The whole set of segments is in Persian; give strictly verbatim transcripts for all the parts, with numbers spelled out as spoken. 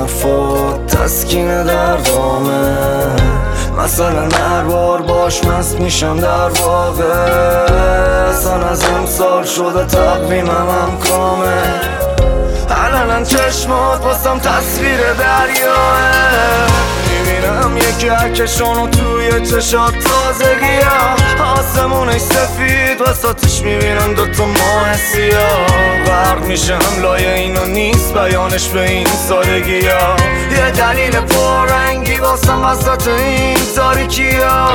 وفات تسکین دردامه، مثلا هر بار باش مست میشم در واقع. اصلا از امسال شده تقویمم هم کامه، علنا چشمات واسم تصویر دریاه. میبینم یکی عکسشونو توی چشات تازگی ها، آسمونش سفید وسطش میبینم دوتا ماه سیاه. غرق میشم لای اینو نیست بیانش به این سادگی ها، یه دلیل پررنگی واسم وسط این تاریکی ها.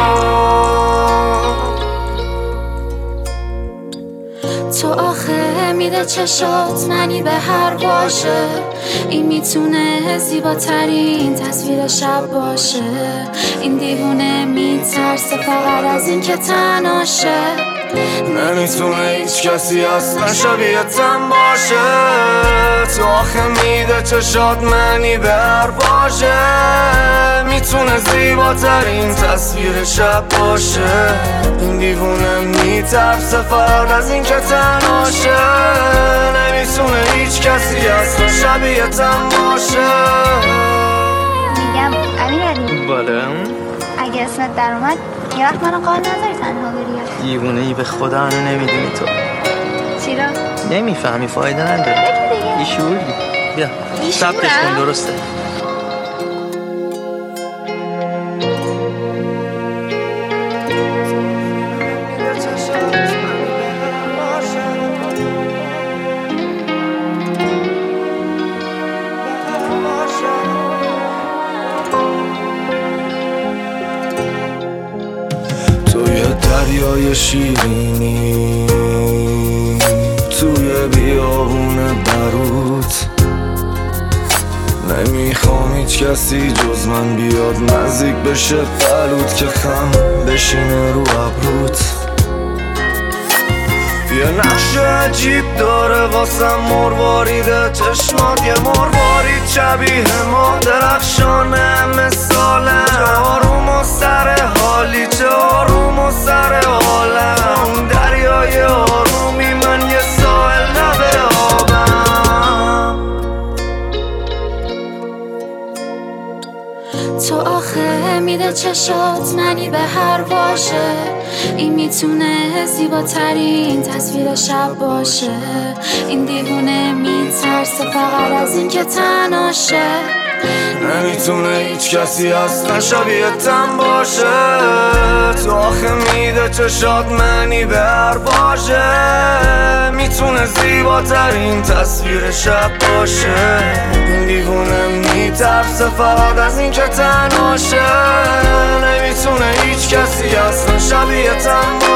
تو آخه میده چشات منی به هر باشه، این میتونه زیباترین تصویر شب باشه. این دیوونه میترسه فقط از این که تنهاشه، نمیتونه هیچ کسی اصلا شبیه‌تم باشه. تو آخه میده چشات منی به هر باشه، میتونه زیباترین تصویر شب باشه. این دیوونه میترسه فقط از این که تنهاشه، نمیتونه هیچ کسی اصلا شبیه‌تم باشه. میگم امیرعلی بالا اگه اسمت در اومد یه وقت منو قال نذاری تنها بری. دیوونه ای به خدا منو نمیدونی تو. چرا؟ نمیفهمی فایده نداره. بگو دیگه. ایشوری بیا ثبتش کن درسته. دریای شیرینی توی بیابون بروت، نمیخوام هیچ کسی جز من بیاد نزدیک بشه بلوت که خم بشینه رو ابروت. یه نقش عجیب داره واسم مرواریده چشمات، یه مروارید شبیه ما درخشانه مثاله. چه آروم و سر حالی، چه آروم و سر حالم، دریای آرومی من یه ساحل لب آبم. تو آخه میده چشات منی به هر باشه، این میتونه زیباترین تصویر شب باشه. این دیوونه میترسه فقط از این که تنهاشه، نمیتونه هیچ کسی اصلا شبیه‌تم باشه. تو آخه میده چشات منی به هر باشه، میتونه زیباترین تصویر شب باشه. این دیوونه میترسه فقط از این که تنهاشه، نمیتونه هیچ کسی اصلا شبیه‌تم باشه.